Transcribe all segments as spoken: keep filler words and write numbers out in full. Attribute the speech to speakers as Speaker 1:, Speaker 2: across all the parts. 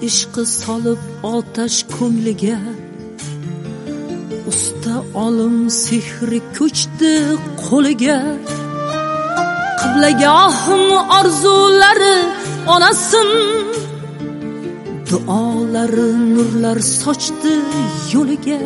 Speaker 1: ishqi solib otash ko'ngliga, usta olim sehri ko'chdi qo'liga. Qiblagohim orzulari onasin, duolari nurlar sochdi yo'liga.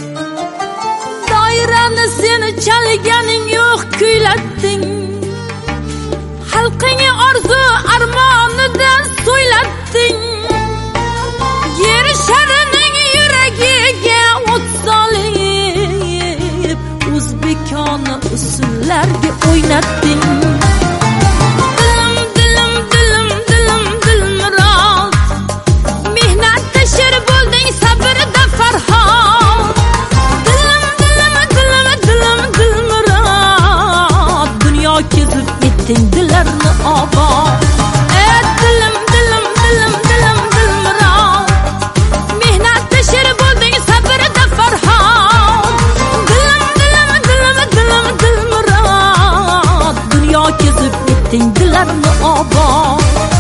Speaker 1: Doirani seni chalganing yo'q kuylatding, xalqing orzu armonidan so'ylatding. Yer sharining yuragiga o't solib, o'zbekona usullarga o'ynatding. Dilim dilim dilim dilim dilmurod, mehnatda sher bo'lding, sabrda farhod. Dilim dilim dilim dilim dilmurod, dunyo kezib etding dillarni obod. Ey dilim dilim dilim dilim dilmurod, mehnatda sher bo'lding, sabrda farhod. Dilim dilim dilim dilim dilmurod, dunyo kezib etding dillarni obod.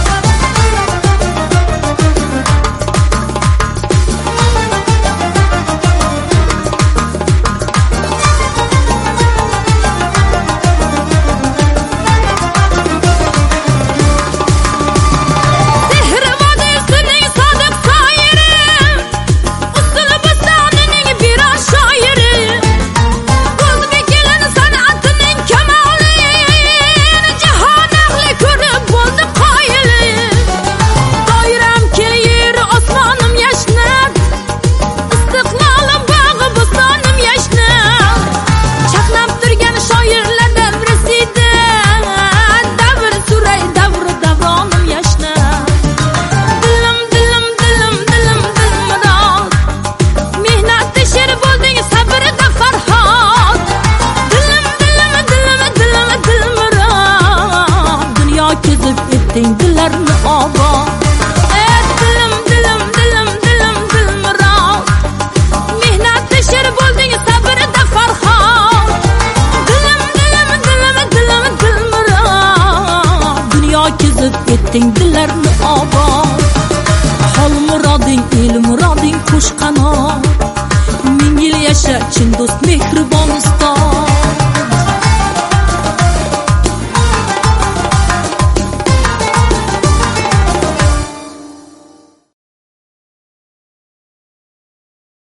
Speaker 1: Etding dillarni obod. Ey dilim dilim dilim dilim dilmurod, mehnatda sher bo'lding, sabrda farhod. Dilim dilim dilim dilim dilmurod, dunyo kezib etding dillarni obod. Hol muroding, el muroding qo'shqanot, ming yil yasha chin do'st mehribon ustoz.